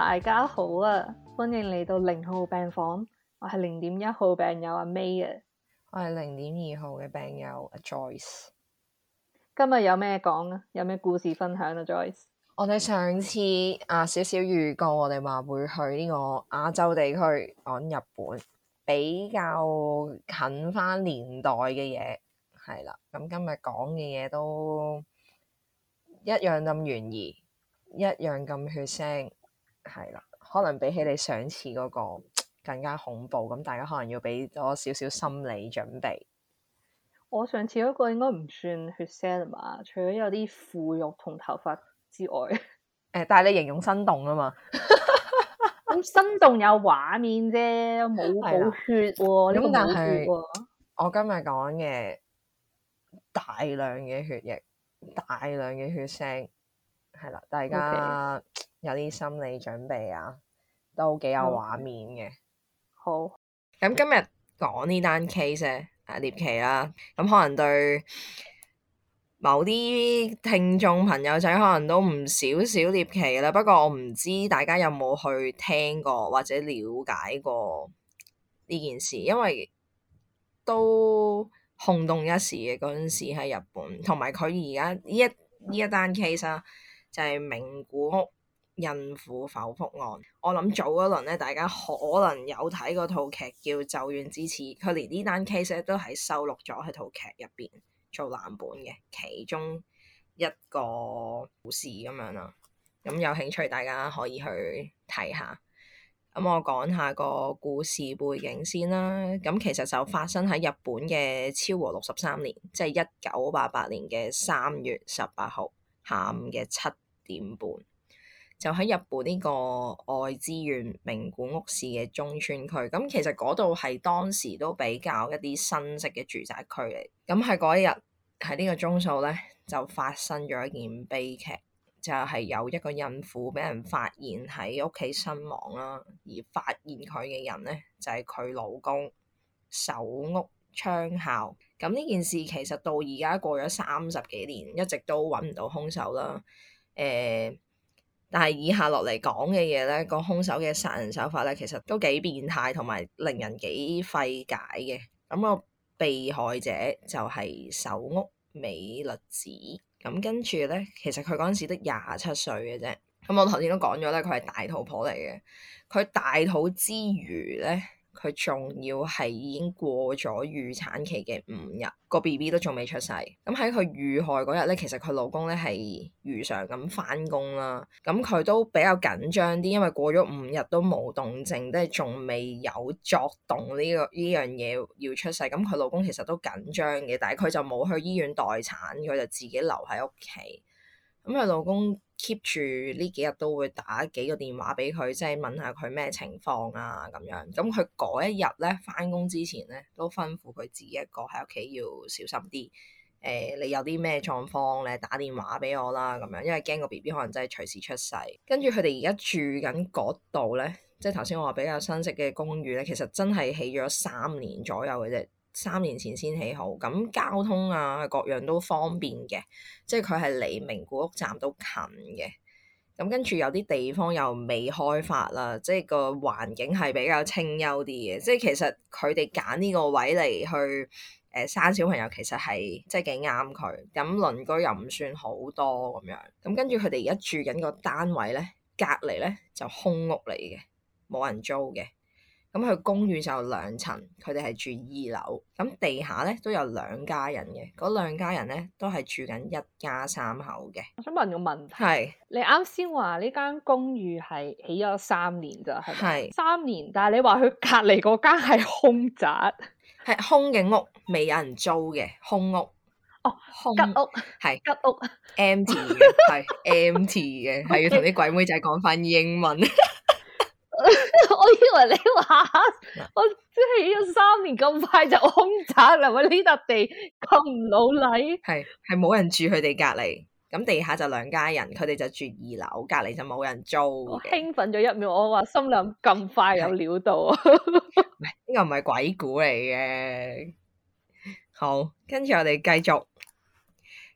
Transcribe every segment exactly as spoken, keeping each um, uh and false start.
大家好啊，歡迎嚟到零號病房，我係零點一號病友阿 May 啊。 我係零點二號嘅病友阿 Joyce。 今日有咩講啊？有咩故事分享啊 Joyce？ 我哋上次啊少少預告，我哋話會去呢個亞洲地區講日本，比較近翻年代嘅嘢，係啦。咁今日講嘅嘢都一樣咁懸疑，一樣咁血腥，係啦。可能比起你上次嗰個更加恐怖，咁大家可能要俾多少少心理準備。 我上次嗰個應該唔算血腥嘛，除咗有啲腐肉同頭髮之外，誒、 呃，但係你形容生動啊嘛， 咁生動有畫面啫，冇冇血喎，呢個冇血喎。 我今日講嘅大量嘅血液，大量嘅血腥，係啦，大家有啲心理準備啊，都幾有畫面嘅。 好， 咁今日講呢單 case 咧，啊獵奇啦，咁可能對某啲聽眾朋友仔可能都唔少少獵奇啦。不過我唔知大家有冇去聽過或者了解過呢件事，因為都轟動一時嘅嗰陣時喺日本，同埋佢而家呢一呢一單 case 啊，就係名古屋孕婦剖腹案。我諗早嗰輪咧，大家可能有睇過套劇叫《咒怨之刺》，佢連呢單 case 咧都係收錄咗喺套劇入邊做藍本嘅其中一個故事咁樣啦。咁有興趣大家可以去睇下。咁我講下個故事背景先啦。咁其實就發生喺日本嘅昭和六十三年，即係一九八八年嘅三月十八號下午嘅七點半，就喺日本呢個愛知縣名古屋市嘅中村區。咁其實嗰度係當時都比較一啲新式嘅住宅區嚟。咁喺嗰一日喺呢個鐘數咧，就發生咗一件悲劇。就係有一個孕婦俾人發現喺屋企身亡啦，而發現佢嘅人咧就係、是、佢老公手屋昌孝。咁呢件事其實到而家過咗三十幾年，一直都揾唔到兇手啦。誒、呃，但係以下落嚟講嘅嘢咧，個兇手嘅殺人手法咧，其實都幾變態同埋令人幾費解嘅。咁、那個被害者就係手屋美律子。咁跟住咧，其實佢嗰陣時得廿七歲嘅啫。咁我頭先都講咗咧，佢係大肚婆嚟嘅。佢大肚之餘咧，佢仲要係已經過咗預產期嘅五日，個 B B 都仲未出世。咁喺佢遇害嗰日咧，其實佢老公咧係如常咁返工啦。咁佢都比較緊張啲，因為過咗五日都冇動靜，即係仲未有作動呢、呢個呢樣嘢要出世。咁佢老公其實都緊張嘅，但係佢就冇去醫院待產，佢就自己留喺屋企。咁佢老公 keep 住呢幾日都會打幾個電話俾佢，即係問下佢咩情況啊咁樣。咁佢嗰一日咧返工之前咧，都吩咐佢自己一個喺屋企要小心啲。誒、呃，你有啲咩狀況咧，打電話俾我啦咁樣，因為驚個 B B 可能真係隨時出世。跟住佢哋而家住緊嗰度咧，即係頭先我話比較新式嘅公寓咧，其實真係起咗三年左右嘅啫。三年前先起好，咁交通啊各樣都方便嘅，即係佢係離名古屋站都近嘅。咁跟住有啲地方又未開發啦，即係個環境係比較清幽啲嘅。即係其實佢哋揀呢個位嚟去誒、呃、生小朋友，其實係即係幾啱佢。咁鄰居又唔算好多咁樣。咁跟住佢哋而家住緊個單位咧，隔離咧就空屋嚟嘅，冇人租嘅。咁佢公寓就兩層，佢哋係住二樓，咁地下咧都有兩家人嘅，嗰兩家人咧都係住緊一家三口嘅。 我想問個問題， 係是你啱先話呢間公寓係起咗三年咋，係咪？ 係三年，但係你話佢隔離嗰間係空宅， 係空嘅屋，未有人租嘅空屋。 哦， 空吉屋係吉屋 empty 嘅，係 empty 嘅，係要同啲鬼妹仔講翻英文。 我以為你話我即係起咗三年咁快就空宅啦，喂，呢笪地咁唔老禮。 係係冇人住佢哋隔離，咁地下就兩家人，佢哋就住二樓，隔離就冇人租嘅。 我興奮咗一秒，我話心諗咁快有料到啊！ 唔係，呢個唔係鬼故嚟嘅。好，跟住我哋繼續。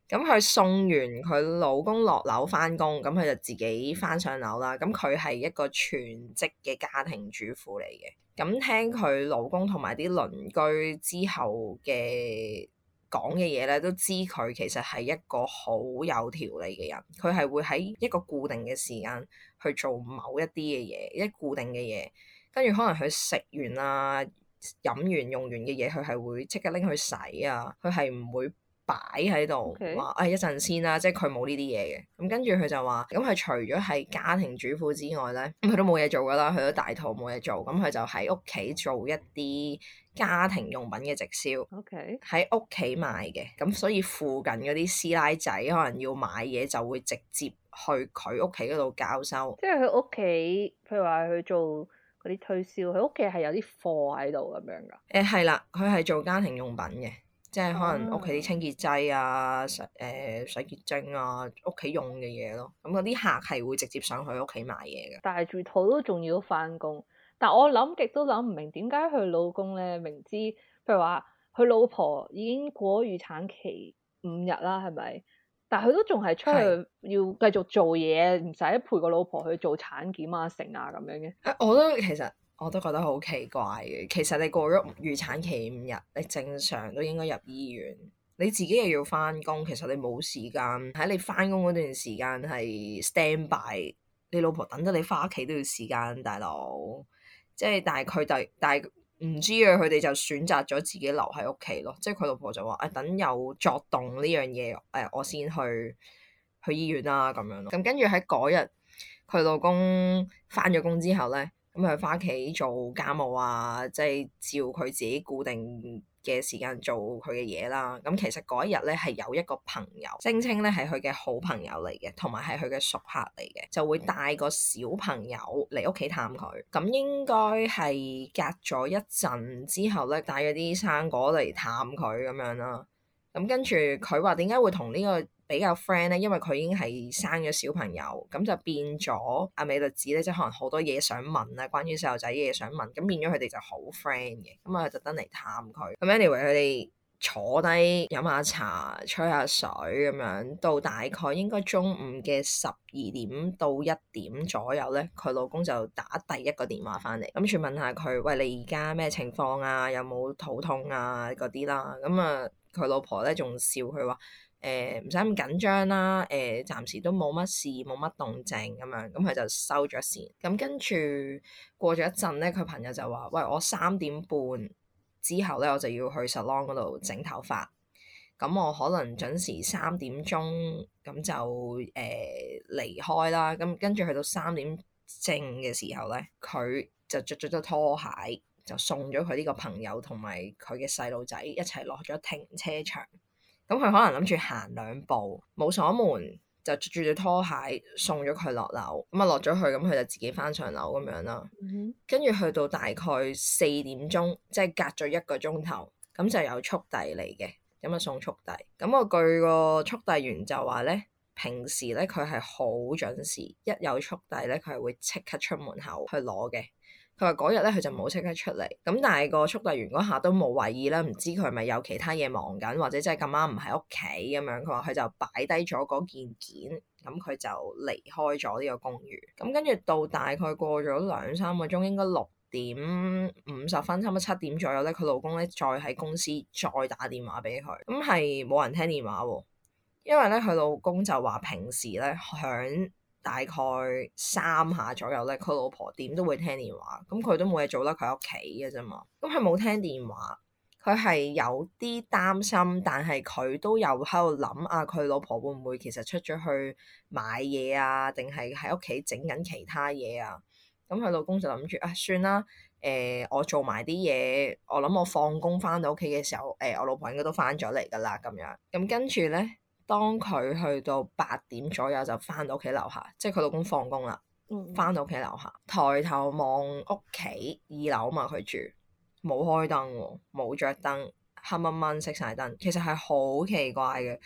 咁佢送完佢老公落樓翻工，咁佢就自己翻上樓啦。咁佢係一個全職嘅家庭主婦嚟嘅。咁聽佢老公同埋啲鄰居之後嘅講嘅嘢咧，都知佢其實係一個好有條理嘅人。佢係會喺一個固定嘅時間去做某一啲嘅嘢，一固定嘅嘢，跟住可能佢食完啊、飲完用完嘅嘢，佢係會即刻拎去洗啊，佢係唔會擺喺度話誒一陣先啦，即係佢冇呢啲嘢嘅。咁跟住佢就話，咁佢除咗係家庭主婦之外咧，咁佢都冇嘢做噶啦，佢都大肚冇嘢做，咁佢就喺屋企做一啲家庭用品嘅直銷，喺屋企賣嘅。咁所以附近嗰啲師奶仔可能要買嘢，就會直接去佢屋企嗰度交收。 即係佢屋企，譬如話佢做嗰啲推銷，佢屋企係有啲貨喺度咁樣噶。 誒係啦，佢係做家庭用品嘅。即係可能屋企啲清潔劑啊、洗誒、呃、洗潔精啊、屋企用嘅嘢咯。咁嗰啲客係會直接上去屋企買嘢嘅。 但係住肚都仲要返工。但我諗極都諗唔明點解佢老公咧，明知譬如話佢老婆已經過咗預產期五日啦，係咪？但係佢都仲係出去要繼續做嘢，唔使陪個老婆去做產檢啊、成啊咁樣嘅。 誒，我都其實。我都覺得好奇怪嘅，其實你過咗預產期五日，你正常都應該入醫院。你自己又要翻工，其實你冇時間喺你翻工嗰段時間係 stand by，你老婆等得你翻屋企都要時間，大佬。即係但係佢哋，但係唔知啊，佢哋就選擇咗自己留喺屋企咯。即係佢老婆就話：誒、哎，等有作動呢樣嘢，誒、哎，我先去去醫院啦咁樣咯。咁跟住喺嗰日，佢老公翻咗工之後咧。咁佢翻屋企做家務啊，即係照佢自己固定嘅時間做佢嘅嘢啦。咁其實嗰一日咧係有一個朋友聲稱咧係佢嘅好朋友嚟嘅，同埋係佢嘅熟客嚟嘅，就會帶個小朋友嚟屋企探佢。咁應該係隔咗一陣之後咧，帶咗啲生果嚟探佢咁樣啦。咁跟住佢話點解會同呢個比較 friend 咧？因為佢已經係生咗小朋友，咁就變咗阿美律子咧，即係可能好多嘢想問啊，關於細路仔嘅嘢想問，咁變咗佢哋就好 friend 嘅，咁啊特登嚟探佢。咁 anyway 佢哋坐低飲下茶、吹下水咁樣，到大概應該中午嘅十二點到一點左右咧，佢老公就打第一個電話翻嚟，咁住問下佢：喂，你而家咩情況啊？有冇肚痛啊？嗰啲啦，咁啊〜佢老婆咧仲笑佢話：誒唔使咁緊張啦，誒、呃、暫時都冇乜事，冇乜動靜咁樣，咁佢就收咗線。咁跟住過咗一陣咧，佢朋友就話：喂，我三點半之後咧，我就要去 salon 嗰度整頭髮。咁我可能準時三點鐘咁就誒、呃、離開啦。咁跟住去到三點正嘅時候咧，佢就着咗對拖鞋。就送咗佢呢個朋友同埋佢嘅細路仔一齊落咗停車場。咁佢可能諗住行兩步，冇鎖門，就着住對拖鞋送咗佢落樓。咁啊落咗去，咁佢就自己翻上樓咁樣啦。跟住、mm hmm. 去到大概四點鐘，即係隔咗一個鐘頭，咁就有速遞嚟嘅，咁啊送速遞。咁我據個速遞員就話咧，平時咧佢係好準時，一有速遞咧佢係會即刻出門口去攞嘅。佢話嗰日咧，佢就冇即刻出嚟，咁但係個速遞員嗰下都冇懷疑啦，唔知佢係咪有其他嘢忙緊，或者真係咁啱唔喺屋企咁樣。佢話佢就擺低咗嗰件件，咁佢就離開咗呢個公寓。咁跟住到大概過咗兩三個鐘，應該六點五十分，差唔多七點左右咧，佢老公咧再喺公司再打電話俾佢，咁係冇人聽電話喎，因為咧佢老公就話平時咧響大概三下左右咧，佢老婆點都會聽電話，咁佢都冇嘢做啦，佢喺屋企嘅啫嘛。咁佢冇聽電話，佢係有啲擔心，但係佢都有喺度諗啊，佢老婆會唔會其實出咗去買嘢啊，定係喺屋企整緊其他嘢啊？咁佢老公就諗住啊，算啦，誒、呃，我做埋啲嘢，我諗我放工翻到屋企嘅時候，誒、呃，我老婆應該都翻咗嚟噶啦，咁樣。咁跟住咧。當佢去到八點左右就翻到屋企樓下，即係佢老公放工啦，翻到屋企樓下，抬頭望屋企二樓嘛，佢住冇開燈喎，冇着燈，黑掹掹熄晒燈，其實係好奇怪嘅。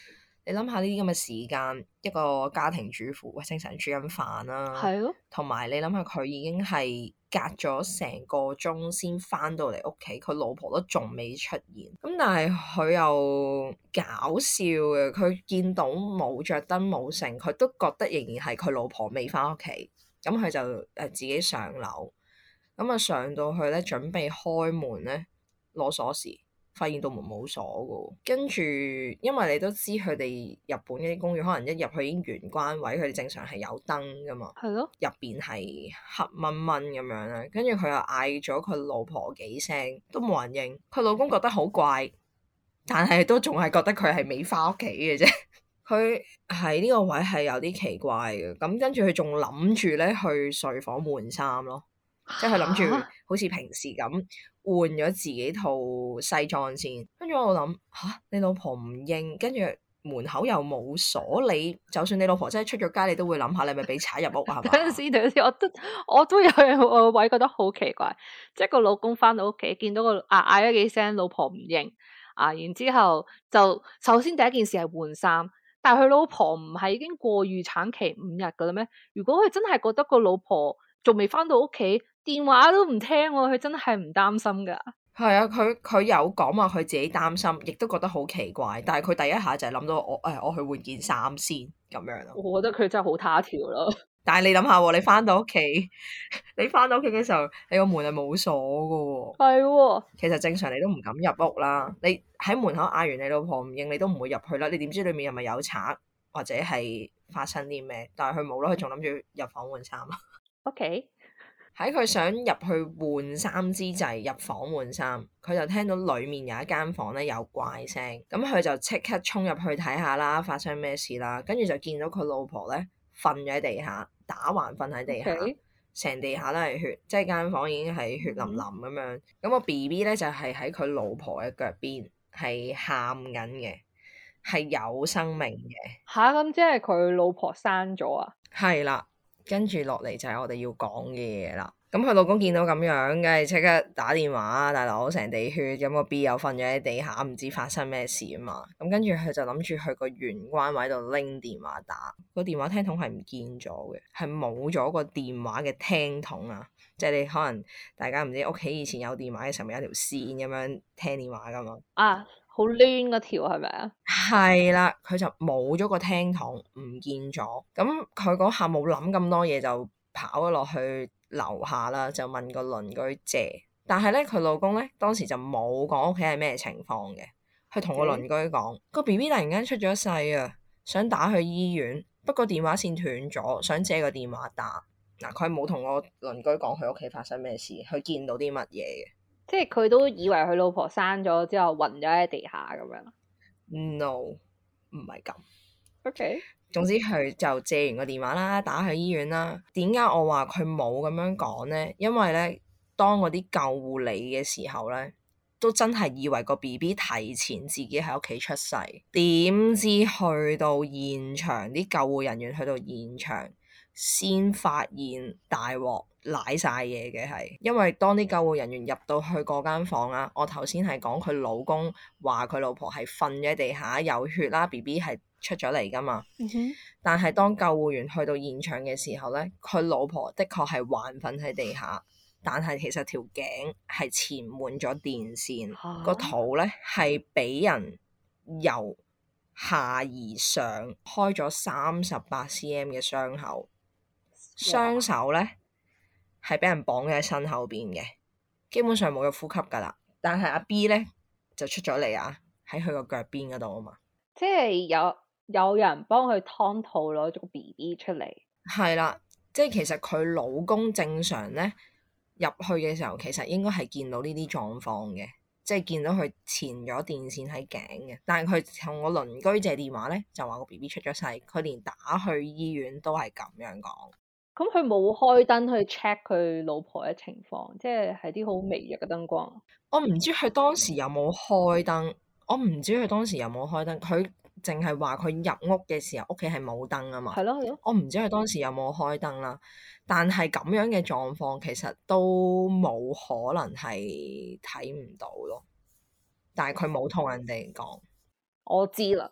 你諗下呢啲咁嘅時間，一個家庭主婦喂，正常煮緊飯啦， 係咯， 同埋你諗下佢已經係隔咗成個鐘先翻到嚟屋企，佢老婆都仲未出現，咁但係佢又搞笑嘅，佢見到冇着燈冇成，佢都覺得仍然係佢老婆未翻屋企，咁佢就誒自己上樓，咁啊上到去咧準備開門咧攞鎖匙。發現到門冇鎖嘅，跟住因為你都知佢哋日本嗰啲公寓可能一入去已經玄關位，佢哋正常係有燈噶嘛， 係咯， 入邊係黑掹掹咁樣咧，跟住佢又嗌咗佢老婆幾聲，都冇人應，佢老公覺得好怪，但係都仲係覺得佢係未翻屋企嘅啫。佢喺呢個位係有啲奇怪嘅，咁跟住佢仲諗住咧去睡房換衫咯。即係佢諗住好似平時咁換咗自己套西裝先，跟住我諗吓，你老婆唔應，跟住門口又冇鎖，你就算你老婆真係出咗街，你都會諗下你係咪俾踩入屋啊？係嘛？ 等陣先，等陣先，我都我都有個位覺得好奇怪，即係個老公翻到屋企見到個啊嗌咗幾聲，老婆唔應啊，然之後就首先第一件事係換衫，但係佢老婆唔係已經過預產期五日噶啦咩？如果佢真係覺得個老婆仲未翻到屋企，電話都唔聽喎，佢真係唔擔心噶。 係啊，佢佢有講話佢自己擔心，亦都覺得好奇怪。但係佢第一下就係諗到我誒，我去換件衫先咁樣咯。 我覺得佢真係好他條咯。 但係你諗下喎，你翻到屋企，你翻到屋企嘅時候，你個門係冇鎖噶喎。係喎，其實正常你都唔敢入屋啦。你喺門口嗌完你老婆唔應，你都唔會入去啦。你點知裏面係咪有賊或者係發生啲咩？但係佢冇啦，佢仲諗住入房換衫。 OK。 喺佢想入去換衫之際，入房換衫，佢就聽到裡面有一間房咧有怪聲，咁佢就即刻衝入去睇下啦，發生咩事啦？跟住就見到佢老婆咧瞓咗喺地下，打橫瞓喺地下，成 Okay. 地下都係血，即係間房已經係血淋淋咁樣。咁、嗯、個 B B 咧就係喺佢老婆嘅腳邊，係喊緊嘅，係有生命嘅。吓，咁即係佢老婆生咗啊？係啦。跟住落嚟就係我哋要講嘅嘢啦。咁佢老公見到咁樣，梗係即刻打電話，大佬成地血，咁個 B 又瞓咗喺地下，唔知發生咩事啊嘛。咁跟住佢就諗住去個玄關位度拎電話打，個電話聽筒係唔見咗嘅，係冇咗個電話嘅聽筒啊。即係你可能大家唔知屋企以前有電話嘅時候，咪有條線咁樣聽電話噶嘛。啊！好攣嗰條係咪啊？係啦，佢就冇咗個聽筒，唔見咗。咁佢嗰下冇諗咁多嘢，就跑咗落去樓下啦，就問個鄰居借。但係咧，佢老公咧當時就冇講屋企係咩情況嘅，佢同個鄰居講個 B B 突然間出咗世啊，想打去醫院，不過電話線斷咗，想借個電話打。嗱，佢冇同個鄰居講佢屋企發生咩事，佢見到啲乜嘢嘅。即係佢都以為佢老婆生咗之後暈咗喺地下咁樣。No，唔係咁。OK。總之佢就借完個電話啦，打去醫院啦。點解我話佢冇咁樣講咧？因為咧，當嗰啲救護嚟嘅時候咧，都真係以為個 B B 提前自己喺屋企出世。點知去到現場，啲救護人員去到現場先發現大鑊。瀨晒嘢嘅係，因為當啲救護人員入到去嗰間房啊，我頭先係講佢老公話佢老婆係瞓咗地下有血啦 ，B B 係出咗嚟噶嘛。Mm hmm. 但係當救護員去到現場嘅時候咧，佢老婆的確係還瞓喺地下，但係其實條頸係纏滿咗電線，Huh? 個肚咧係俾人由下而上開咗三十八 cm 嘅傷口，雙手咧。係俾人綁喺身後邊嘅，基本上冇咗呼吸噶啦。但係阿 B 咧就出咗嚟啊，喺佢個腳邊嗰度啊嘛。即係有有人幫佢劏肚攞咗個 B B 出嚟。係啦，即係其實佢老公正常咧入去嘅時候，其實應該係見到呢啲狀況嘅，即係見到佢纏咗電線喺頸嘅。但係佢同我鄰居借電話咧，就話個 B B 出咗世，佢連打去醫院都係咁樣講。咁佢冇開燈去 check 佢老婆嘅情況，即係係啲好微弱嘅燈光。我唔知佢當時有冇開燈，我唔知佢當時有冇開燈。佢淨係話佢入屋嘅時候，屋企係冇燈啊嘛。係咯係咯。我唔知佢當時有冇開燈啦。但係咁樣嘅狀況，其實都冇可能係睇唔到咯。但係佢冇同人哋講。我知啦。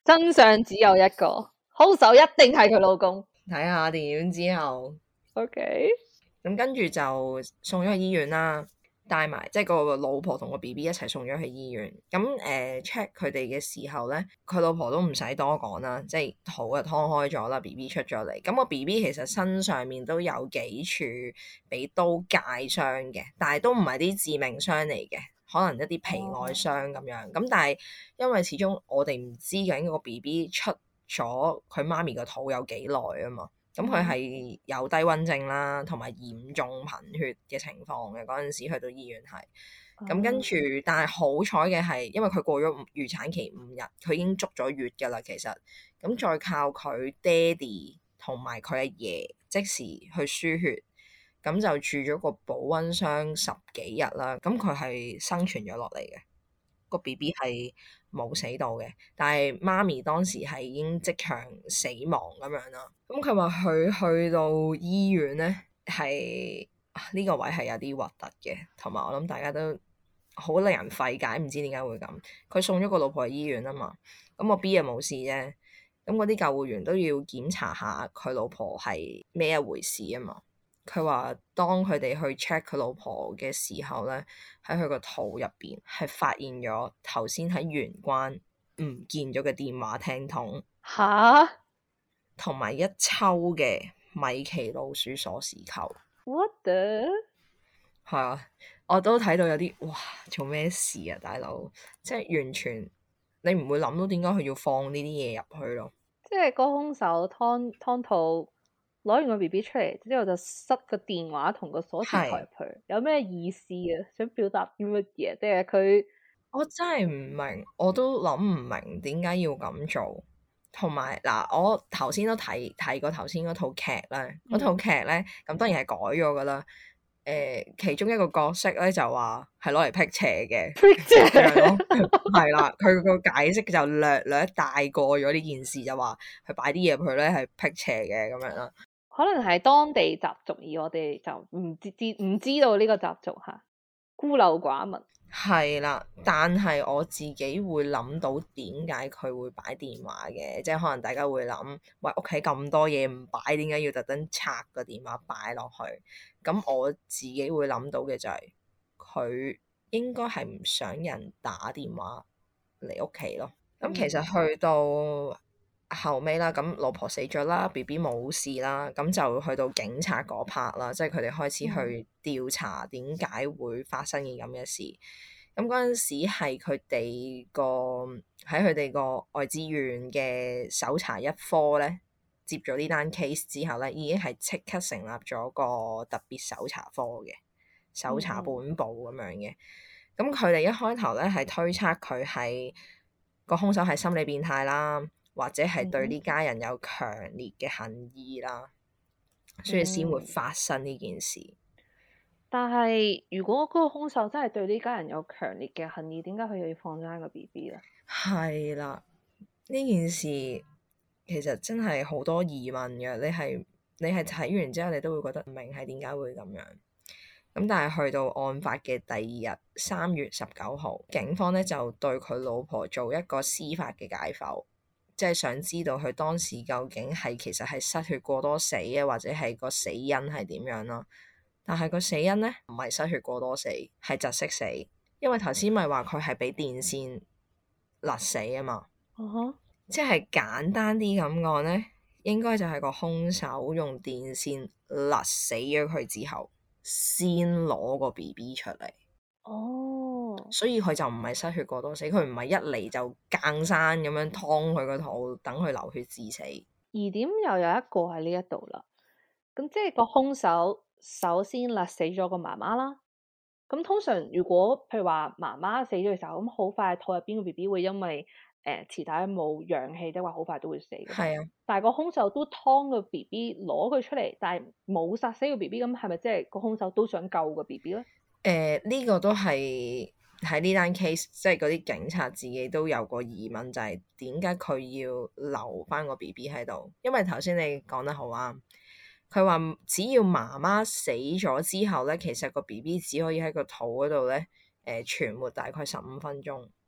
真相只有一個，兇手一定係佢老公。 睇下電影之後 OK， 咁跟住就送咗去醫院啦，帶埋即係個老婆同個 B B 一齊送咗去醫院。咁誒 check 佢哋嘅時候咧，佢老婆都唔使多講啦，即係肚就劏開咗啦， B B 出咗嚟。咁個 B B 其實身上面都有幾處俾刀界傷嘅，但係都唔係啲致命傷嚟嘅，可能一啲皮外傷咁樣。咁、oh. 但係因為始終我哋唔知究竟個 B B 出咗佢媽咪個肚有幾耐啊嘛。咁佢係有低溫症啦，同埋嚴重貧血嘅情況嘅，嗰陣時去到醫院係。咁跟住，但係好彩嘅係，因為佢過咗預產期五日，佢已經足咗月㗎啦。其實，咁再靠佢爹哋同埋佢阿爺即時去輸血，咁就住咗個保溫箱十幾日啦。咁佢係生存咗落嚟嘅。個 B B 係冇死到嘅，但係媽咪當時係已經即場死亡咁樣啦。咁佢話佢去到醫院咧，係呢、這個位係有啲核突嘅，同埋我諗大家都好令人費解，唔知點解會咁。佢送咗個老婆去醫院啊嘛，咁個 B 又冇事啫。咁嗰啲救護員都要檢查下佢老婆係咩一回事啊嘛。佢話當佢哋去 check 佢老婆嘅時候咧，喺佢個肚入邊係發現咗頭先喺玄關唔見咗嘅電話聽筒， 吓， 同埋一抽嘅米奇老鼠鎖匙扣。 What the？ 係啊，我都睇到有啲哇，做咩事啊，大佬！即係完全你唔會諗到點解佢要放呢啲嘢入去咯。 即係個兇手湯湯肚。攞完個 B B 出嚟之後就塞個電話同個鎖匙扣入去，是有咩意思啊？想表達啲乜嘢？定係佢？ 我真係唔明，我都諗唔明點解要咁做。同埋嗱，我頭先都睇睇過頭先嗰套劇咧，嗰、嗯、套劇咧咁當然係改咗噶啦。誒、呃，其中一個角色咧就話係攞嚟辟邪嘅，辟邪咯，係啦。佢個解釋就略略大過咗呢件事，就話佢擺啲嘢入去咧係辟邪嘅咁樣啦。 可能係當地習俗，而我哋就唔知知唔知道呢個習俗嚇，孤陋寡聞。 係啦，但係我自己會諗到點解佢會擺電話嘅，即係可能大家會諗，喂，屋企咁多嘢唔擺，點解要特登拆個電話擺落去？咁我自己會諗到嘅就係、是、佢應該係唔想人打電話嚟屋企咯。咁其實去到後尾啦，咁老婆死咗啦 ，B B 冇事啦，咁就去到警察嗰 part 啦，即係佢哋開始去調查點解會發生嘅咁嘅事。咁嗰陣時係佢哋個喺佢哋個愛知縣嘅搜查一科咧，接咗呢單 case 之後咧，已經係即刻成立咗個特別搜查科嘅搜查本部咁樣嘅。咁佢哋一開頭咧係推測佢係個兇手係心理變態啦。或者係對呢家人有強烈嘅恨意啦，嗯、所以先會發生呢件事。 但係如果嗰個兇手真係對呢家人有強烈嘅恨意，點解佢又要放生個 B B 咧？係啦，呢件事其實真係好多疑問嘅。你係你係睇完之後，你都會覺得唔明係點解會咁樣。咁但係去到案發嘅第二日，三月十九號，警方咧就對佢老婆做一個司法嘅解剖。即係想知道佢當時究竟係其實係失血過多死啊，或者係個死因係點樣咯？但係個死因咧唔係失血過多死，係窒息死。因為頭先咪話佢係俾電線勒死啊嘛。 uh huh. 即係簡單啲咁講咧，應該就係個兇手用電線勒死咗佢之後，先攞個 B B 出嚟。 哦，oh. 所以佢就唔係失血過多死，佢唔係一嚟就硬生咁樣劏佢個肚，等佢流血致死。 疑點又有一個喺呢一度啦，咁即係個兇手首先勒死咗個媽媽啦。咁通常如果譬如話媽媽死咗嘅時候，咁好快肚入邊個 B B 會因為誒臍帶冇氧氣，即係話好快都會死嘅。 係啊， 但係個兇手都劏個 B B 攞佢出嚟，但係冇殺死個 B B，咁係咪即係個兇手都想救個 B B 咧？ 誒呢、呃呢個都係喺呢單 case，即係嗰啲警察自己都有個疑問，就係點解佢要留翻個 B B 喺度？因為頭先你講得好啱，佢話只要媽媽死咗之後咧，其實個 B B 只可以喺個肚嗰度咧誒存活大概十五分鐘，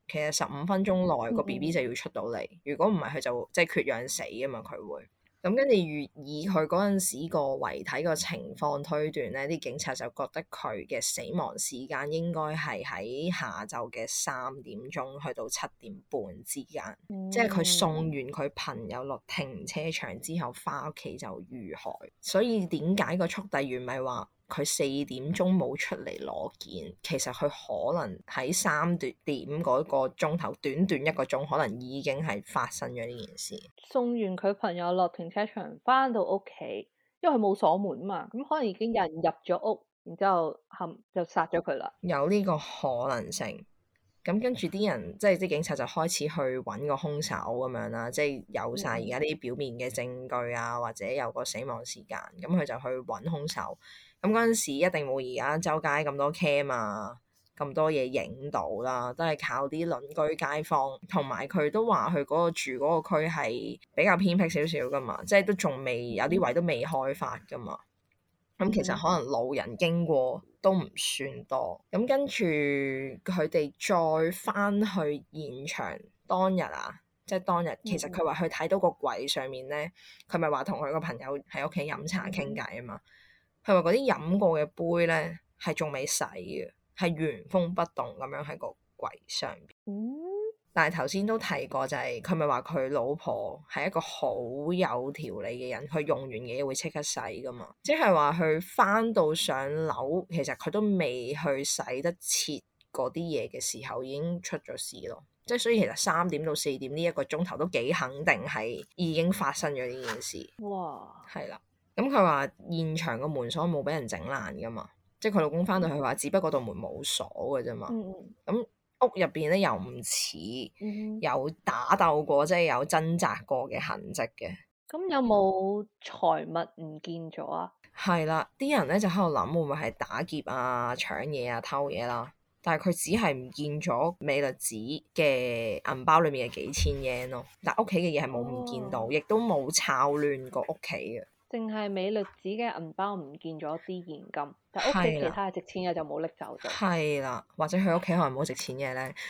其實十五分鐘內個嗯 B B 就要出到嚟，如果唔係佢就即係缺氧死啊嘛，佢會。咁跟住以以佢嗰陣時個遺體個情況推斷咧，啲警察就覺得佢嘅死亡時間應該係喺下晝嘅三點鐘去到七點半之間， 嗯、 即係佢送完佢朋友落停車場之後翻屋企就遇害。所以點解個速遞員咪話佢四點鐘冇出嚟攞件？其實佢可能喺三點嗰個鐘頭，短短一個鐘，可能已經係發生咗呢件事。 送完佢朋友落停車場，翻到屋企，因為佢冇鎖門啊嘛，咁可能已經有人入咗屋，然之後冚就殺咗佢啦。 有呢個可能性。咁跟住啲人，即係啲警察就開始去揾個兇手咁樣啦，即係有晒而家啲表面嘅證據啊，或者有個死亡時間，咁佢就去揾兇手。咁嗰陣時一定冇而家周街咁多 cam 啊，咁多嘢影到啦，都係靠啲鄰居街坊，同埋佢都話佢嗰個住嗰個區係比較偏僻少少噶嘛，即係都仲未有啲位都未開發噶嘛。咁其實可能路人經過都唔算多。咁跟住佢哋再翻去現場當日啊，即係當日，其實佢話佢睇到個櫃上面咧，佢咪話同佢個朋友喺屋企飲茶傾偈啊嘛。佢話嗰啲飲過嘅杯咧係仲未洗嘅，係原封不動咁樣喺個櫃上邊。 嗯但係頭先都提過，就係佢咪話佢老婆係一個好有條理嘅人，佢用完嘢會即刻洗噶嘛，即係話佢翻到上樓，其實佢都未去洗得切嗰啲嘢嘅時候，已經出咗事咯。即係所以其實三點到四點呢一個鐘頭都幾肯定係已經發生咗呢件事。 哇， 係啦，咁佢話現場個門鎖冇俾人整爛噶嘛，即係佢老公翻到去話，只不過道門冇鎖嘅啫嘛。咁、嗯屋入邊咧又唔似有打鬥過，即係有掙扎過嘅痕跡嘅。 咁有冇財物唔見咗啊？ 係啦，啲人咧就喺度諗會唔會係打劫啊、搶嘢啊、偷嘢啦。但係佢只係唔見咗美律子嘅銀包裏面嘅幾千 yen 咯，但屋企嘅嘢係冇唔見到，亦、哦、都冇抄亂過屋企嘅。淨係美律子嘅銀包唔見咗啲現金，但屋企其他嘅值錢嘢就冇拎走咗。 係啦，或者佢屋企可能冇值錢嘢咧，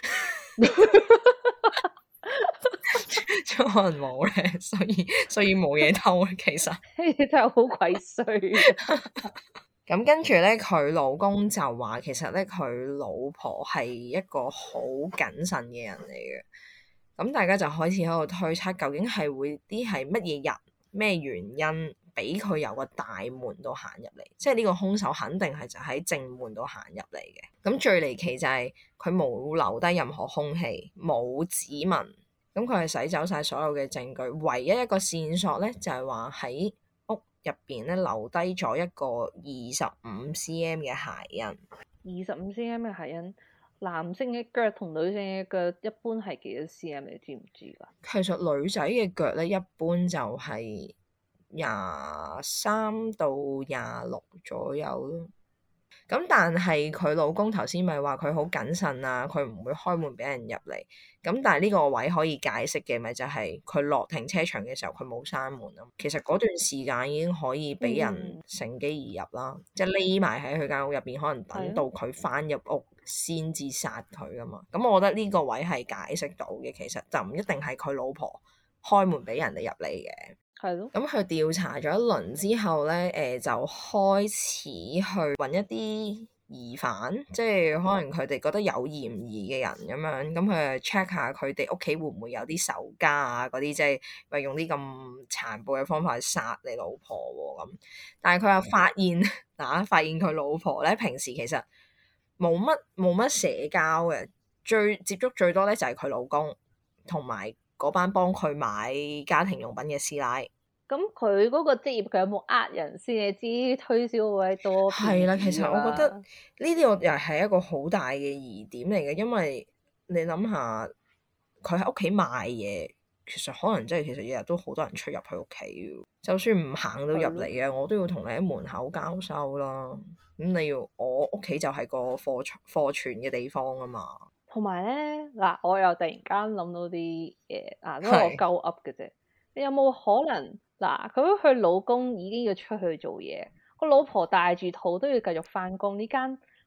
可能冇咧，所以所以冇嘢偷。其實真係好鬼衰。 咁跟住咧，佢老公就話其實咧，佢老婆係一個好謹慎嘅人嚟嘅。咁大家就開始喺度推測，究竟係會啲係乜嘢人、咩原因俾佢由個大門度行入嚟？即係呢個兇手肯定係就喺正門度行入嚟嘅。咁最離奇就係佢冇留低任何兇器，冇指紋。咁佢係洗走晒所有嘅證據，唯一一個線索咧就係話喺屋入邊咧留低咗一個二十五 cm 嘅鞋印。 二十五 cm 嘅鞋印，男性嘅腳同女性嘅腳一般係幾多 cm？你知唔知㗎？ 其實女仔嘅腳咧一般就係廿三到廿六左右咯。咁但係佢老公頭先咪話佢好謹慎啊，佢唔會開門俾人入嚟。咁但係呢個位可以解釋嘅咪就係佢落停車場嘅時候佢冇閂門啊。其實嗰段時間已經可以俾人乘機而入啦，嗯、即係匿埋喺佢間屋入邊，可能等到佢翻入屋先至殺佢噶嘛。咁我覺得呢個位係解釋到嘅，其實就唔一定係佢老婆開門俾人哋入嚟嘅。係咯，咁佢調查咗一輪之後咧，誒、呃、就開始去揾一啲疑犯，即係可能佢哋覺得有嫌疑嘅人咁樣，咁佢就 check 下佢哋屋企會唔會有啲仇家啊嗰啲，即係咪用啲咁殘暴嘅方法去殺你老婆喎、啊、咁。但係佢又發現嗱、啊，發現佢老婆咧平時其實冇乜冇乜社交嘅，最接觸最多咧就係佢老公同埋嗰班幫佢買家庭用品嘅師奶。咁佢嗰個職業，佢有冇呃人先？你知推銷嗰位多？ 係啦，其實我覺得呢啲我又係一個好大嘅疑點嚟嘅，因為你諗下，佢喺屋企賣嘢，其實可能真係其實日日都好多人出入佢屋企嘅。就算唔行到入嚟嘅，的我都要同你喺門口交收啦。咁你要我屋企就係個貨貨存嘅地方啊嘛。 同埋咧嗱，我又突然間諗到啲嘢啊，都係我鳩噏嘅啫。你有冇可能嗱？咁佢老公已經要出去做嘢，個老婆帶住肚都要繼續翻工。呢間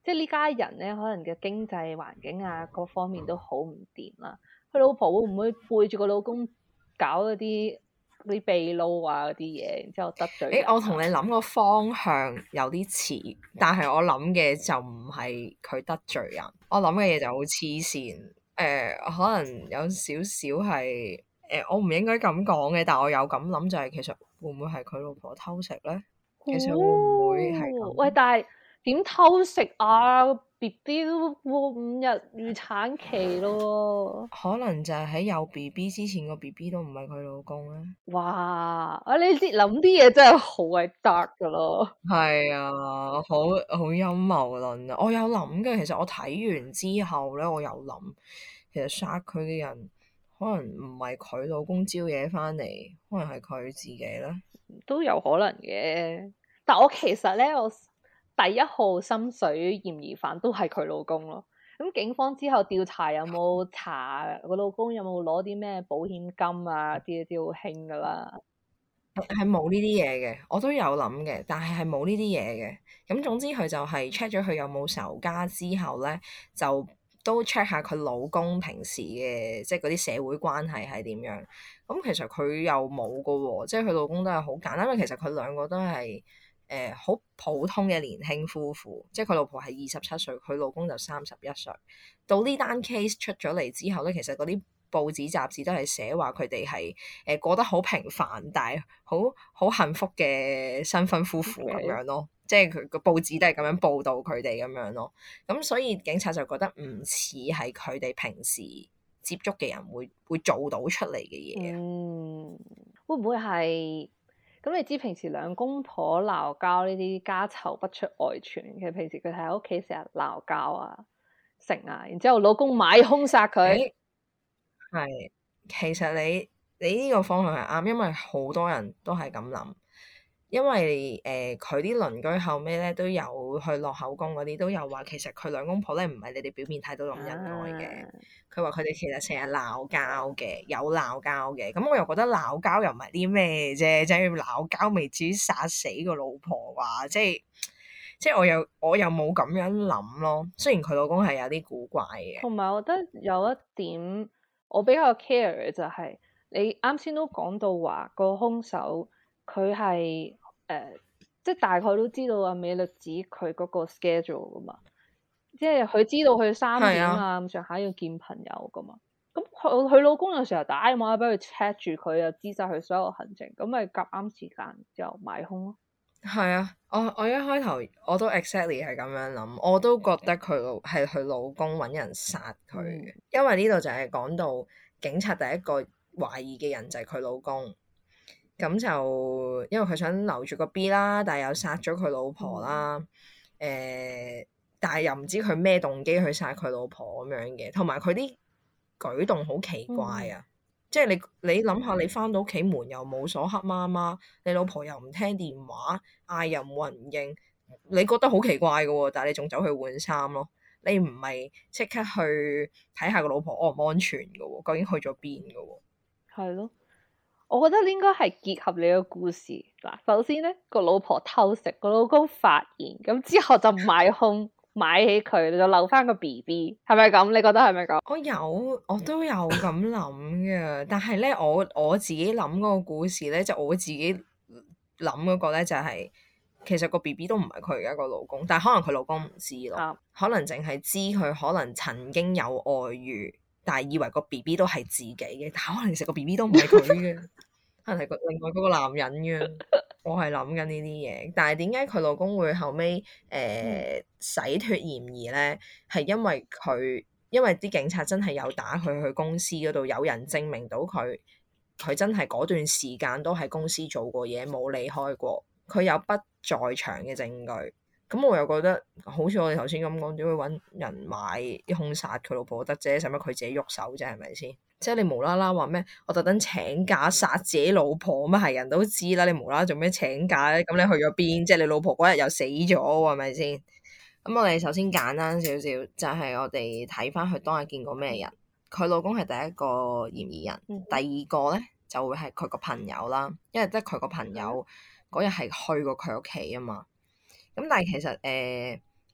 即係呢家人咧，可能嘅經濟環境啊，各方面都好唔掂啦。佢老婆會唔會背住個老公搞嗰啲嗰啲秘撈啊嗰啲嘢，然之後得罪人啊？ 誒，我同你諗個方向有啲似，但係我諗嘅就唔係佢得罪人，我諗嘅嘢就好黐線。誒、呃，可能有少少係誒，我唔應該咁講嘅，但我有咁諗就係、是、其實會唔會係佢老婆偷食咧？其實會唔會係咁？ 喂，但係點偷食啊？B B 都過五日預產期咯， 可能就係喺有 B B 之前個 B B 都唔係佢老公咧。 哇！啊，你啲諗啲嘢真係好鬼 dark 噶咯。 係啊，好好陰謀論啊！我有諗嘅，其實我睇完之後咧，我有諗，其實殺佢嘅人可能唔係佢老公招嘢翻嚟，可能係佢自己咧。 都有可能嘅，但我其實咧，我第一號心水嫌疑犯都係佢老公咯。咁警方之後調查有冇查個老公有冇攞啲咩保險金啊？啲啲好興噶啦， 係冇呢啲嘢嘅，我都有諗嘅，但係係冇呢啲嘢嘅。咁總之佢就係 check 咗佢有冇仇家之後咧，就都 check 下佢老公平時嘅即係嗰啲社會關係係點樣。咁其實佢又冇㗎喎，即係佢老公都係好簡單，因為其實佢兩個都係誒好普通嘅年輕夫婦，即係佢老婆係二十七歲，佢老公就三十一歲。到呢單 case 出咗嚟之後咧，其實嗰啲報紙雜誌都係寫話佢哋係誒過得好平凡，但係好好幸福嘅新婚夫婦咁樣咯。Okay. 即係佢個報紙都係咁樣報導佢哋咁樣咯。咁所以警察就覺得唔似係佢哋平時接觸嘅人會會做到出嚟嘅嘢。 嗯，會唔會係咁？你知平時兩公婆鬧交呢啲家醜不出外傳，其實平時佢喺屋企成日鬧交啊、食啊，然之後老公買兇殺佢。 係，其實你你呢個方向係啱，因為好多人都係咁諗，因為誒佢啲鄰居後尾咧都有去落口供嗰啲，都有話其實佢兩公婆咧唔係你哋表面睇到咁恩愛嘅。佢話佢哋其實成日鬧交嘅，有鬧交嘅。咁我又覺得鬧交又唔係啲咩啫，即係鬧交未至於殺死個老婆話，即係即係我又我又冇咁樣諗咯。雖然佢老公係有啲古怪嘅， 同埋我覺得有一點。我比較 care 嘅就係、是、你啱先都講到話個兇手佢係誒，即係大概都知道阿美律子佢嗰個 schedule 噶嘛，即係佢知道佢三點啊咁上下要見朋友噶嘛。咁佢佢老公有時候打電話俾佢 check 住佢，又知晒佢所有行程，咁咪夾啱時間就買兇咯。 係啊，我我一開頭我都 exactly 係咁樣諗，我都覺得佢老係佢老公揾人殺佢嘅。嗯、因為呢度就係講到警察第一個懷疑嘅人就係佢老公，咁就因為佢想留住個 B 啦，但係又殺咗佢老婆啦，誒、嗯呃，但係又唔知佢咩動機去殺佢老婆咁樣嘅，同埋佢啲舉動好奇怪啊！嗯即係你你諗下，你翻到屋企門又冇鎖，黑媽媽，你老婆又唔聽電話，嗌又冇人應，你覺得好奇怪嘅喎，但係你仲走去換衫咯，你唔係即刻去睇下個老婆安唔安全嘅喎，究竟去咗邊嘅喎？係咯，我覺得應該係結合你個故事嗱。首先咧，個老婆偷食，個老公發現，咁之後就買兇。買起佢，就留翻個 B B，係咪咁？你覺得係咪咁？ 我有，我都有咁諗嘅，但係咧，我我自己諗嗰個故事咧，就我自己諗嗰個咧，就係、是、其實個 B B 都唔係佢而家個老公，但係可能佢老公唔知咯，啊、可能淨係知佢可能曾經有外遇，但係以為個 B B 都係自己嘅，但係可能其實個 B B 都唔係佢嘅，可能係個另外嗰個男人嘅。我係諗緊呢啲嘢，但係點解佢老公會後尾誒、呃、洗脫嫌疑咧？係因為佢，因為啲警察真係有打佢去公司嗰度，有人證明到佢，佢真係嗰段時間都喺公司做過嘢，冇離開過，佢有不在場嘅證據。咁我又覺得，好似我哋頭先咁講，點會揾人買啲兇殺佢老婆得啫？使乜佢自己喐手啫？係咪先？即係你無啦啦話咩？我特登請假殺自己老婆，咁係人都知啦。你無啦啦做咩請假咧？咁你去咗邊？即係你老婆嗰日又死咗，係咪先？咁我哋首先簡單少少，就係、是、我哋睇翻佢當日見過咩人。佢老公係第一個嫌疑人，嗯、第二個咧就會係佢個朋友啦，因為得佢個朋友嗰日係去過佢屋企啊嘛。咁但係其實誒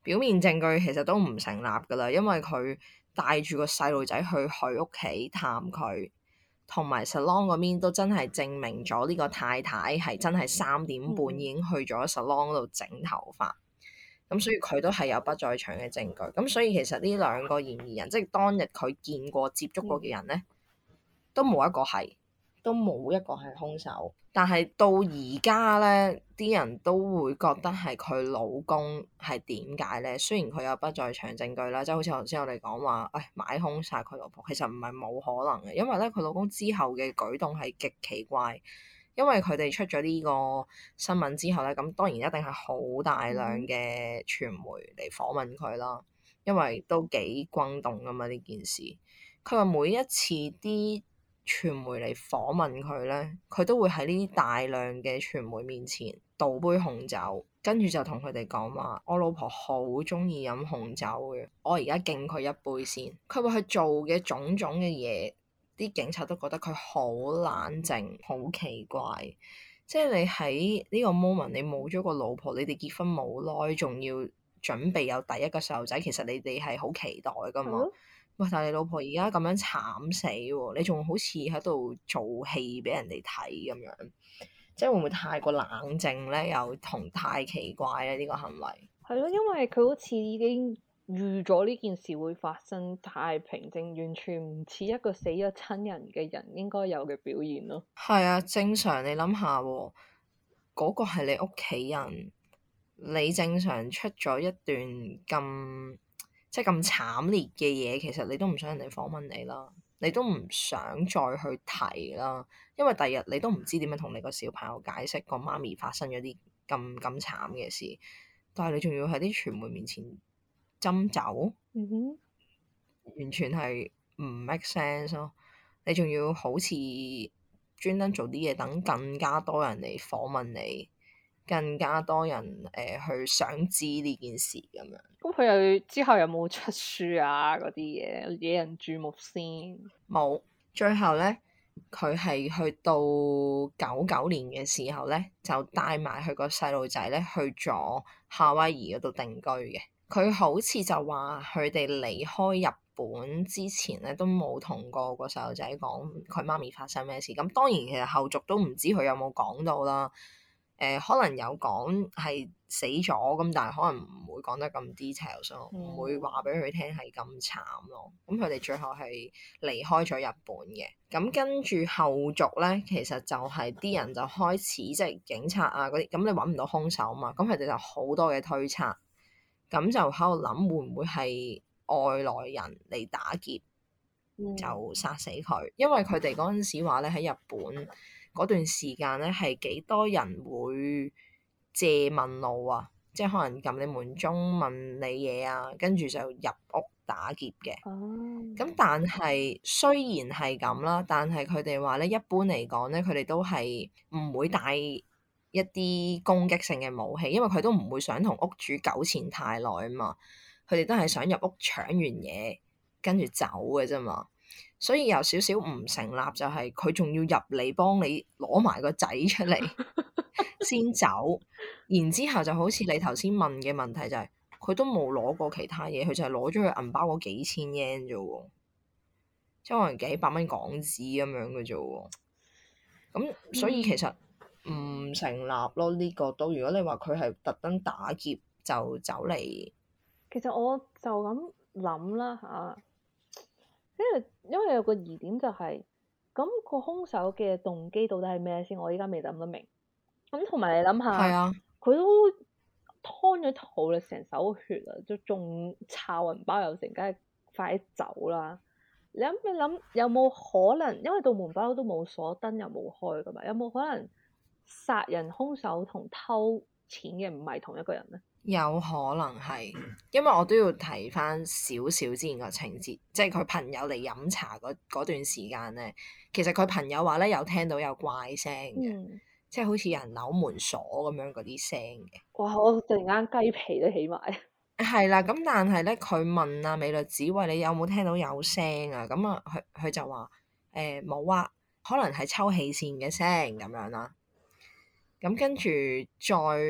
表面證據其實都唔成立噶啦，因為佢帶住個細路仔去佢屋企探佢，同埋 salon 嗰邊都真係證明咗呢個太太係真係三點半已經去咗 salon 度整頭髮，咁、嗯、所以佢都係有不在場嘅證據。咁所以其實呢兩個嫌疑人，即係當日佢見過接觸過嘅人咧，嗯、都冇一個係，都冇一個係兇手。但係到而家咧，啲人都會覺得係佢老公係點解咧？雖然佢有不在場證據啦，即係好似頭先我哋講話，誒買兇殺佢老婆，其實唔係冇可能嘅，因為咧佢老公之後嘅舉動係極奇怪，因為佢哋出咗呢個新聞之後咧，咁當然一定係好大量嘅傳媒嚟訪問佢啦，因為都幾轟動㗎嘛呢件事。佢話每一次啲傳媒嚟訪問佢咧，佢都會喺呢啲大量嘅傳媒面前倒杯紅酒，跟住就同佢哋講話：我老婆好鍾意飲紅酒嘅，我而家敬佢一杯先。佢話佢做嘅種種嘅嘢，啲警察都覺得佢好冷靜，好奇怪。即係你喺呢個 moment，你冇咗個老婆，你哋結婚冇耐，仲要準備有第一個細路仔，其實你哋係好期待㗎嘛。嗯喂，但係你老婆而家咁樣慘死喎，你仲好似喺度做戲俾人哋睇咁樣，即係會唔會太過冷靜咧？又同太奇怪咧呢個行為？ 係咯，因為佢好似已經預咗呢件事會發生，太平靜，完全唔似一個死咗親人嘅人應該有嘅表現咯。 係啊，正常你諗下喎，嗰個係你屋企人，你正常出咗一段咁〜即係咁慘烈嘅嘢，其實你都唔想人哋訪問你啦，你都唔想再去提啦，因為第日你都唔知點樣同你個小朋友解釋個媽咪發生咗啲咁咁慘嘅事，但係你仲要喺啲傳媒面前斟酒，嗯哼，完全係唔 make sense 咯。你仲要好似專登做啲嘢，等更加多人嚟訪問你。更加多人誒、呃、去想知呢件事咁樣。 咁佢又之後有冇出書啊？嗰啲嘢惹人注目先？ 冇。最後咧，佢係去到九九年嘅時候咧，就帶埋佢個細路仔咧去咗夏威夷嗰度定居嘅。佢好似就話佢哋離開日本之前咧，都冇同過個細路仔講佢媽咪發生咩事。咁當然其實後續都唔知佢有冇講到啦。誒、呃、可能有講係死咗咁，但係可能唔會講得咁 details 咯，唔會話俾佢聽係咁慘咯。咁佢哋最後係離開咗日本嘅。咁跟住後續咧，其實就係啲人就開始即係警察啊嗰啲，咁你揾唔到兇手嘛，咁佢哋就好多嘅推測，咁就喺度諗會唔會係外來人嚟打劫、嗯、就殺死佢，因為佢哋嗰陣時話咧喺日本。嗰段時間咧係幾多人會借問路啊，即係可能撳你門鐘問你嘢啊，跟住就入屋打劫嘅。咁、oh. 但係雖然係咁啦，但係佢哋話咧，一般嚟講咧，佢哋都係唔會帶一啲攻擊性嘅武器，因為佢都唔會想同屋主糾纏太耐啊嘛。佢哋都係想入屋搶完嘢跟住走嘅啫嘛。所以有少少唔成立，就係佢仲要入嚟幫你攞埋個仔出嚟先走，然之後就好似你頭先問嘅問題就係、是，佢都冇攞過其他嘢，佢就係攞咗佢銀包嗰幾千 yen 啫喎，即係可能幾百蚊港紙咁樣嘅啫喎。咁所以其實唔成立咯，呢、這個都如果你話佢係特登打劫就走嚟， 其實我就咁諗啦嚇。因為因為有個疑點就係、是，咁、那個兇手嘅動機到底係咩先？我依家未諗得明。咁同埋你諗下，佢、啊、都劏咗肚啦，成手血啦，就仲摷銀包又成，梗係快啲走啦！你諗你諗有冇可能？因為道門包都冇鎖，燈又冇開噶嘛，有冇可能殺人兇手同偷錢嘅唔係同一個人咧？ 有可能係，因為我都要提翻少少之前個情節，即係佢朋友嚟飲茶嗰段時間咧，其實佢朋友話咧有聽到有怪聲嘅，嗯、即係好似有人扭門鎖咁樣嗰啲聲嘅。哇！ 我突然間雞皮都起埋。 係啦，咁但係咧，佢問阿美律子喂，你有冇聽到有聲啊？咁啊，佢佢就話誒冇啊，可能係抽氣扇嘅聲咁樣啦。咁跟住再。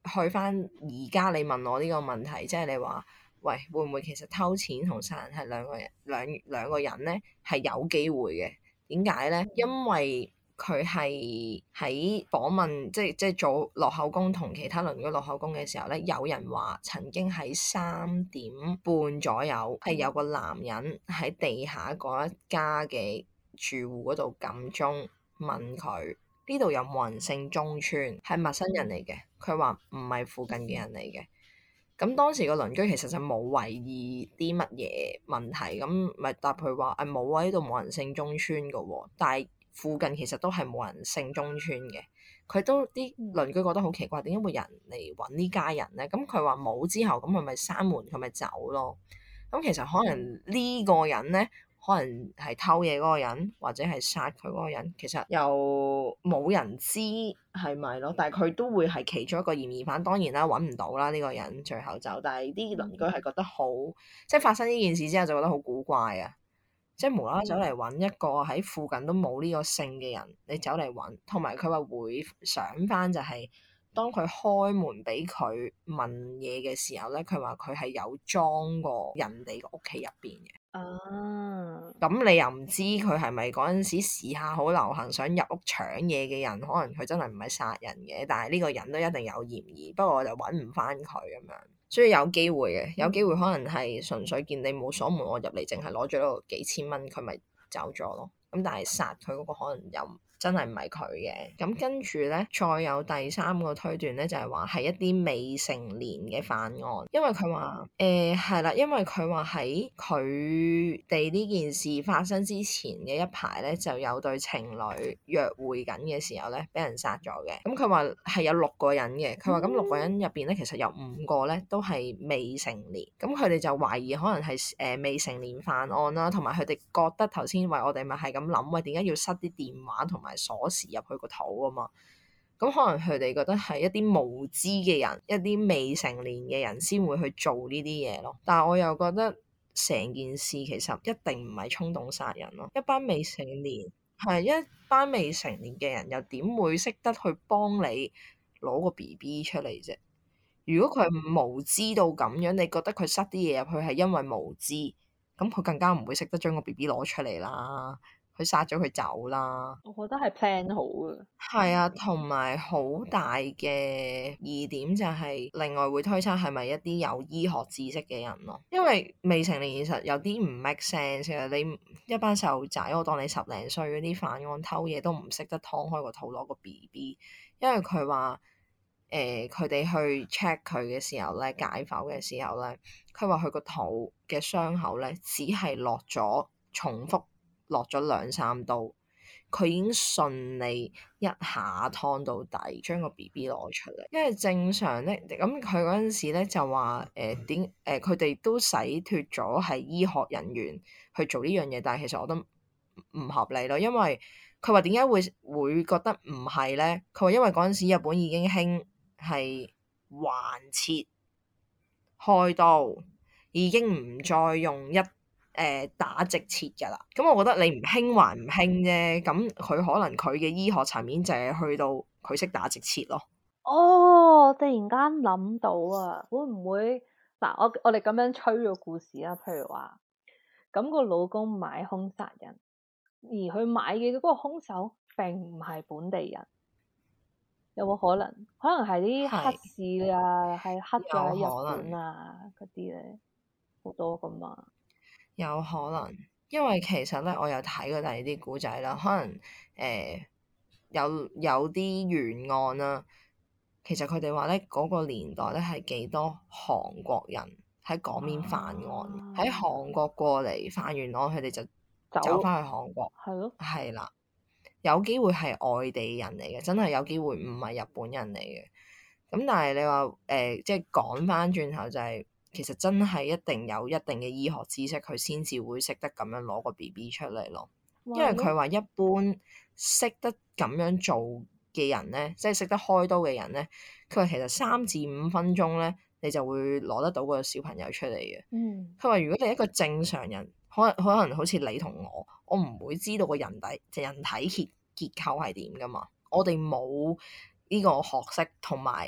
去翻而家你問我呢個問題，即係你話喂會唔會其實偷錢同殺人係兩個人兩兩個人咧，係有機會嘅？點解咧？因為佢係喺訪問，即係即係做落口供同其他鄰居落口供嘅時候咧，有人話曾經喺三點半左右係有個男人喺地下嗰一家嘅住戶嗰度撳鐘問佢呢度有冇人姓中村，係陌生人嚟嘅。佢話唔係附近嘅人嚟嘅。咁當時個鄰居其實就冇懷疑啲乜嘢問題，咁咪答佢話誒冇啊，呢度冇人姓中村㗎喎，但係附近其實都係冇人姓中村嘅。佢都啲鄰居覺得好奇怪，點解會有人嚟揾呢家人咧？咁佢話冇之後，咁佢咪閂門，佢咪走咯。咁其實可能呢個人咧，可能係偷嘢嗰個人，或者係殺佢嗰個人，其實又冇人知係咪咯？但係佢都會係其中一個嫌疑犯。當然啦，揾唔到啦呢個人，最後就，但係啲鄰居係覺得好，即係發生呢件事之後就覺得好古怪啊！即係無啦啦走嚟揾一個喺附近都冇呢個姓嘅人，你走嚟揾，同埋佢話會想翻就係、是。當佢開門俾佢問嘢嘅時候咧，佢話佢係有裝過人哋個屋企入邊嘅。 啊！ 咁你又唔知佢係咪嗰陣時時下好流行想入屋搶嘢嘅人？可能佢真係唔係殺人嘅，但係呢個人都一定有嫌疑。不過我就揾唔翻佢咁樣，所以有機會嘅，有機會可能係純粹見你冇鎖門，我入嚟淨係攞咗嗰幾千蚊，佢咪走咗咯。咁但係殺佢嗰個可能又真係唔係佢嘅。咁跟住咧，再有第三個推斷咧，就係話係一啲未成年嘅犯案，因為佢話誒係啦，因為佢話喺佢哋呢件事發生之前嘅一排咧，就有對情侶約會緊嘅時候咧，俾人殺咗嘅。咁佢話係有六個人嘅，佢話咁六個人入邊咧，其實有五個咧都係未成年，咁佢哋就懷疑可能係誒、呃、未成年犯案啦，同埋佢哋覺得頭先話我哋咪係咁諗，喂點解要塞啲電話同埋鎖匙入去個肚啊嘛？咁可能佢哋覺得係一啲無知嘅人，一啲未成年嘅人先會去做呢啲嘢咯。但係我又覺得成件事其實一定唔係衝動殺人咯。一班未成年係一班未成年嘅人，又點會識得去幫你攞個 B B 出嚟啫？如果佢無知到咁樣，你覺得佢塞啲嘢入去係因為無知，咁佢更加唔會識得將個 B B 攞出嚟啦。佢殺咗佢走啦。 我覺得係 plan 好嘅。 係啊，同埋好大嘅疑點就係另外會推測係咪一啲有醫學知識嘅人咯？因為未成年其實有啲唔 make sense 嘅。你一班細路仔，我當你十零歲嗰啲犯案偷嘢都唔識得劏開個肚攞個 B B， 因為佢話誒佢哋去 check 佢嘅時候咧，解剖嘅時候咧，佢話佢個肚嘅傷口咧只係落咗重複落咗兩三刀，佢已經順利一下劏到底，將個 B B 攞出嚟。因為正常咧，咁佢嗰陣時咧就話誒點誒，佢哋都洗脫咗係醫學人員去做呢樣嘢，但係其實我覺得唔合理咯。因為佢話點解會會覺得唔係咧？佢話因為嗰陣時日本已經興係橫切開刀，已經唔再用一誒、呃、打直切㗎啦，咁我覺得你唔興還唔興啫，咁佢可能佢嘅醫學層面就係去到佢識打直切咯。 哦，突然間諗到啊，會唔會嗱？我我哋咁樣吹個故事啊，譬如話咁個老公買兇殺人，而佢買嘅嗰個兇手並唔係本地人，有冇可能？可能係啲黑市啊，係黑咗喺日本啊嗰啲咧，好多噶嘛。 有可能，因為其實咧，我有睇過第二啲古仔啦，可能誒、呃、有有啲懸案啦。其實佢哋話咧，嗰、那個年代咧係幾多韓國人喺嗰邊犯案，喺、啊、韓國過嚟犯完案，佢哋就走翻去韓國。係咯，係啦，有機會係外地人嚟嘅，真係有機會唔係日本人嚟嘅。咁但係你話誒、呃，即係講翻轉頭就係、是。其實真係一定有一定嘅醫學知識，佢先至會識得咁樣攞個 B B 出嚟咯。因為佢話一般識得咁樣做嘅人咧，即係識得開刀嘅人咧，佢話其實三至五分鐘咧，你就會攞得到個小朋友出嚟嘅。嗯，佢話如果你一個正常人，可能可能好似你同我，我唔會知道個人體即人體結結構係點噶嘛，我哋冇呢個學識同埋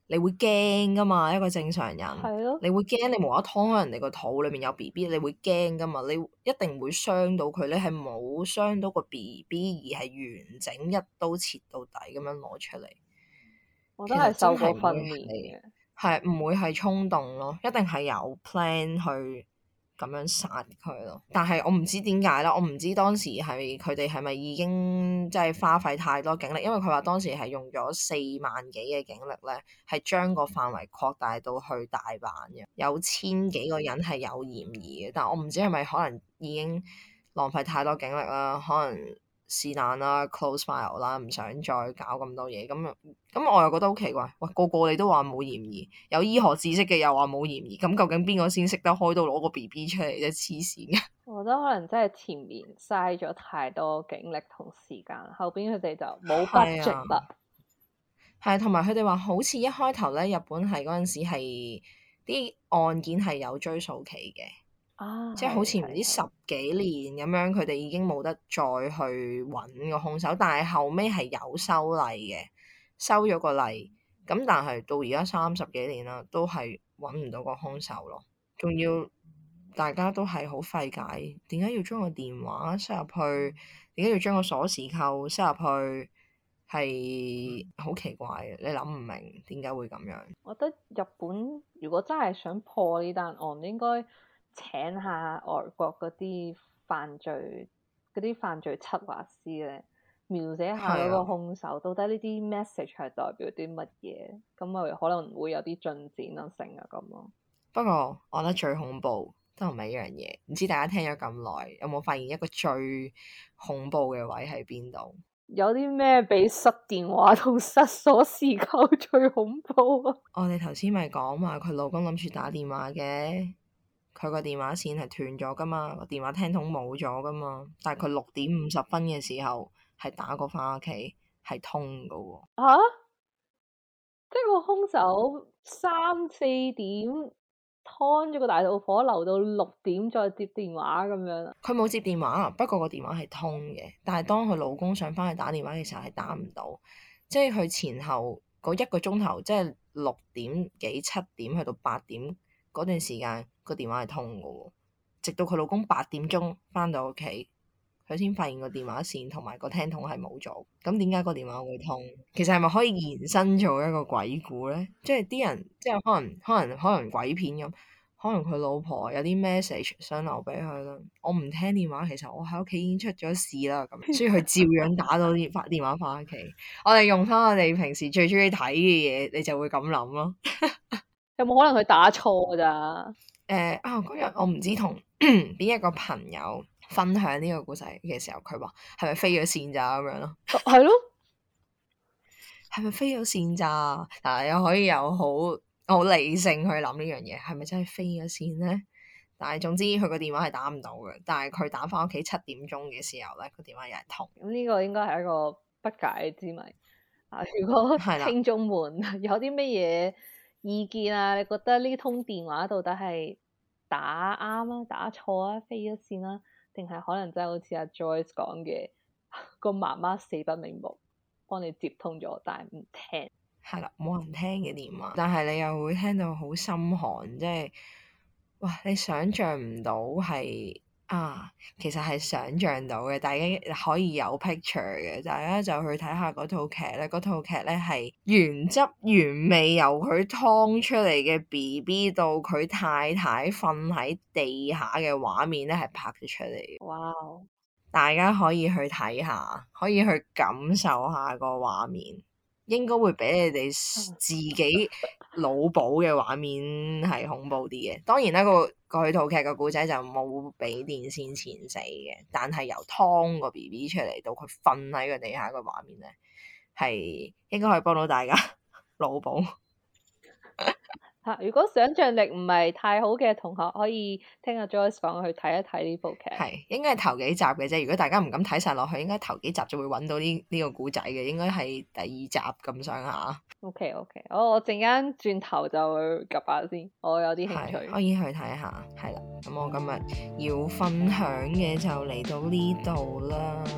你會驚噶嘛？一個正常人， 係咯， 你會驚你無啦啦劏開人哋個肚裏面有 B B，你會驚噶嘛？你一定會傷到佢，你係冇傷到個 B B，而係完整一刀切到底咁樣攞出嚟。 我都係受過訓練嘅， 嘅， 係唔會係衝動咯，一定係有 plan 去咁樣殺佢咯。但係我唔知點解啦，我唔知當時係佢哋係咪已經即係花費太多警力，因為佢話當時係用咗四萬幾嘅警力咧，係將個範圍擴大到去大阪嘅，有千幾個人係有嫌疑嘅。但我唔知係咪可能已經浪費太多警力啦，可能是但啦 close file 啦，唔想再搞咁多嘢，咁咁我又覺得好奇怪，喂，個個你都話冇嫌疑，有醫學知識嘅又話冇嫌疑，咁究竟邊個先識得開到攞個 B B 出嚟啫？黐線嘅！ 我覺得可能真係前面嘥咗太多警力同時間，後邊佢哋就冇 budget 啦。 係啊，同埋佢哋話好似一開頭咧，日本係嗰陣時係啲案件係有追訴期嘅。 啊， 即係好似唔知十幾年咁樣，佢哋已經冇得再去揾個兇手，但係後尾係有修例嘅，收咗個例，咁但係到而家三十幾年啦，都係揾唔到個兇手咯，仲要大家都係好費解，點解要將個電話塞入去？點解要將個鎖匙扣塞入去？係好奇怪嘅，你諗唔明點解會咁樣？ 我覺得日本如果真係想破呢單案，應該請下外國嗰啲犯罪嗰啲犯罪策劃師咧，描寫下嗰個兇手、啊、到底呢啲 message 係代表啲乜嘢，咁咪可能會有啲進展啊，成啊咁咯。不過我覺得最恐怖都唔係一樣嘢，唔知大家聽咗咁耐，有冇發現一個最恐怖嘅位喺邊度？ 有啲咩比失電話同失鎖匙扣最恐怖啊？ 我哋頭先咪講話佢老公諗住打電話嘅。佢個電話線係斷咗噶嘛，個電話聽筒冇咗噶嘛，但係佢六點五十分嘅時候係打過翻屋企，係通噶喎。 嚇！即係個兇手三四點劏咗個大肚婆，留到六點再接電話咁樣。 佢冇接電話，不過個電話係通嘅，但係當佢老公想翻去打電話嘅時候係打唔到，即係佢前後嗰一個鐘頭，即係六點幾七點去到八點嗰段時間。個電話係通嘅喎，直到佢老公八點鐘翻到屋企，佢先發現個電話線同埋個聽筒係冇咗。咁點解個電話會通？其實係咪可以延伸做一個鬼故咧？即係啲人即係可能可能可能鬼片咁，可能佢老婆有啲 message 想留俾佢啦。我唔聽電話，其實我喺屋企已經出咗事啦，咁所以佢照樣打到電發電話翻屋企。我哋用翻我哋平時最中意睇嘅嘢，你就會咁諗咯。 有冇可能佢打錯咋？ 誒啊！嗰日我唔知同邊一個朋友分享呢個故仔嘅時候，佢話係咪飛咗線咋咁樣咯？ 係咯， 係咪飛咗線咋？嗱，又可以有好好理性去諗呢樣嘢，係咪真係飛咗線咧？但係總之佢個電話係打唔到嘅，但係佢打翻屋企七點鐘嘅時候咧，個電話又係通。 咁呢個應該係一個不解之謎啊！如果聽眾們有啲乜嘢意見啊？你覺得呢通電話到底係打啱啊、打錯啊、飛咗線啊，定係可能真係好似阿 Joyce 講嘅個媽媽死不瞑目，幫你接通咗，但係唔聽。 係啦，冇人聽嘅電話，但係你又會聽到好心寒，即係哇！你想像唔到係。啊，其實係想像到嘅，大家可以有 picture 嘅，大家就去睇下嗰套劇咧。嗰套劇咧係原汁原味由佢劏出嚟嘅 B B 到佢太太瞓喺地下嘅畫面咧，係拍咗出嚟。哇！大家可以去睇下，可以去感受下個畫面。應該會比你哋自己腦補嘅畫面係恐怖啲嘅。當然啦，個佢套劇嘅故仔就冇俾電線纏死嘅，但係由劏個 B B 出嚟到佢瞓喺個地下個畫面咧，係應該可以幫到大家腦補。 嚇！如果想像力唔係太好嘅同學，可以聽阿 Joyce 講去睇一睇呢部劇。係應該係頭幾集嘅啫。如果大家唔敢睇晒落去，應該頭幾集就會揾到呢呢個故仔嘅。應該係第二集咁上下。 OK OK，我我陣間轉頭就去及下先，我有啲興趣。 可以去睇下，係啦。咁我今日要分享嘅就嚟到呢度啦。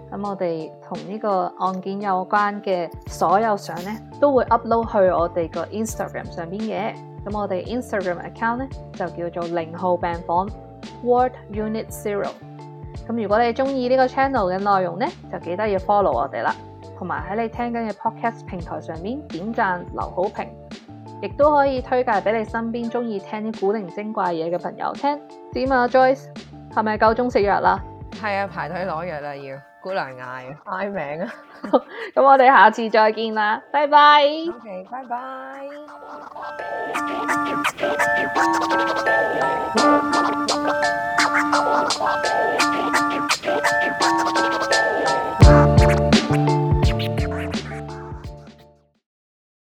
咁我哋同呢個案件有關嘅所有相咧，都會 upload 去我哋個 Instagram 上邊嘅。咁我哋 Instagram account 咧就叫做零號病房 Ward Unit Zero。咁如果你中意呢個 channel 嘅內容咧，就記得要 follow 我哋啦，同埋喺你聽緊嘅 podcast 平台上面點讚留好評，亦都可以推介俾你身邊中意聽啲古靈精怪嘢嘅朋友聽。點啊 Joyce， 係咪夠鐘食藥啦？ 係啊，排隊攞藥啦，要姑娘嗌嗌名啊！ 咁我哋下次再見啦，拜拜。 OK， 拜拜。